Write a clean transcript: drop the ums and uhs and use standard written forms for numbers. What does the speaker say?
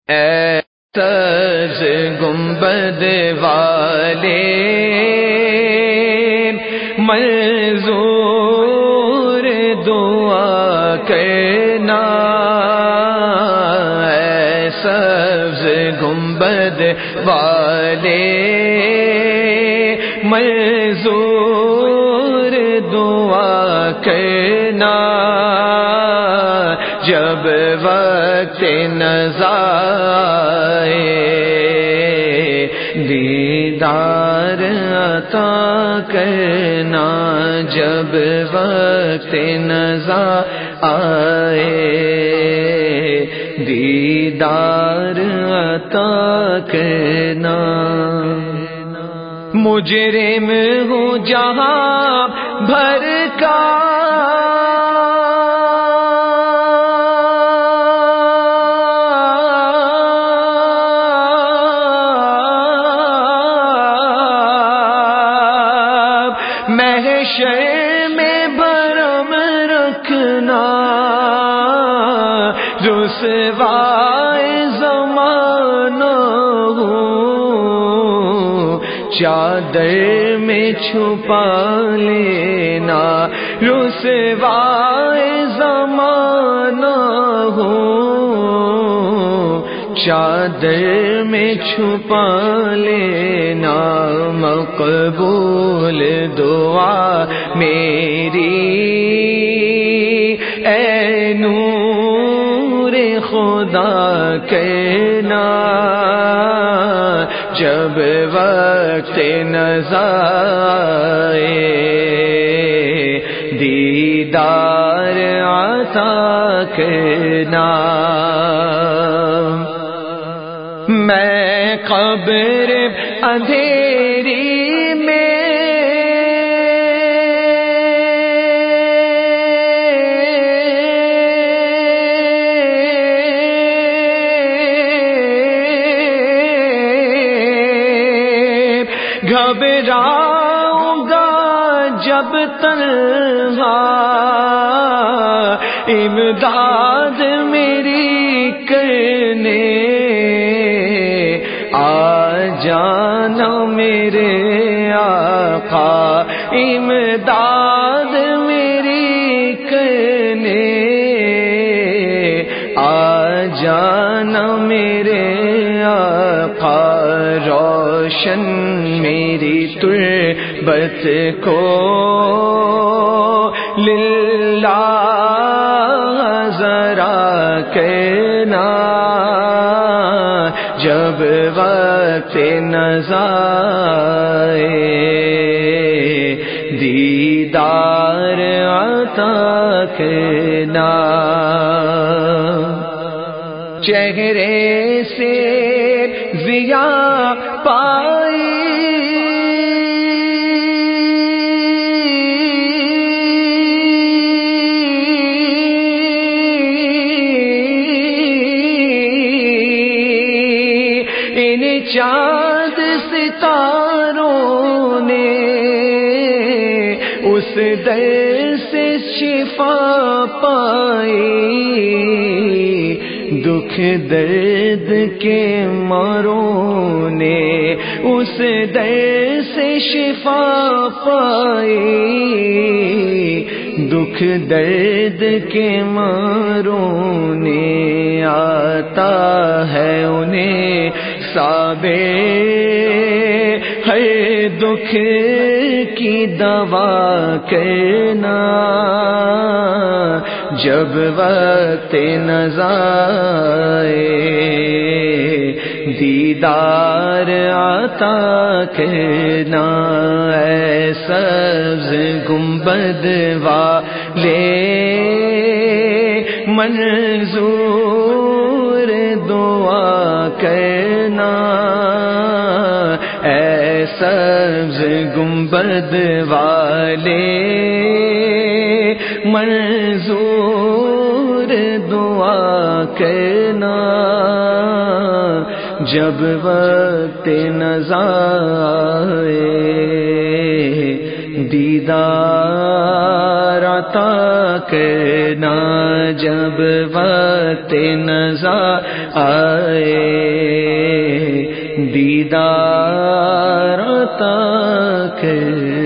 اے سبز گنبد والے منظور دعا کرنا، اے سبز گنبد والے منظور دعا کرنا، جب وقت نزائے دیدار عطا کرنا، جب وقت نزا آئے دیدار عطا کرنا۔ مجرم ہوں جہاں بھر کا محشر میں بھرم رکھنا، رسوائے زمانہ ہوں چادر میں چھپا لینا، رسوائے زمانہ ہوں چادر میں چھپا لینا، مقبول دعا میری اے نور خدا کرنا، جب وقت نزائے دیدار عطا کرنا۔ میں قبر اندھیری میں گھبراؤں گا جب تنہا، امداد میری کرنے آ جانا میرے آقا، امداد میری کرنے آ جانا میرے آقا، روشن میری تربت کو للہ ذرا کہنا، جب وقت نزائے دیدار عطا کرنا، چہرے سے ضیا پائی ان چاند ستاروں نے اس در سے شفا پائی، دکھ درد کے ماروں نے اس در سے شفا پائی، دکھ درد کے ماروں نے آتا ہے انہیں صابر ہر دکھ کی دوا کرنا، جب وقت نزائے دیدار عطا کرنا، اے سبز گنبد والے منظور دعا کرنا، اے سبز گنبد والے منظور دعا کرنا، جب وقت نزائے دیدار عطا کرنا، جب وقت نزائے آئے دیدار عطا کرنا۔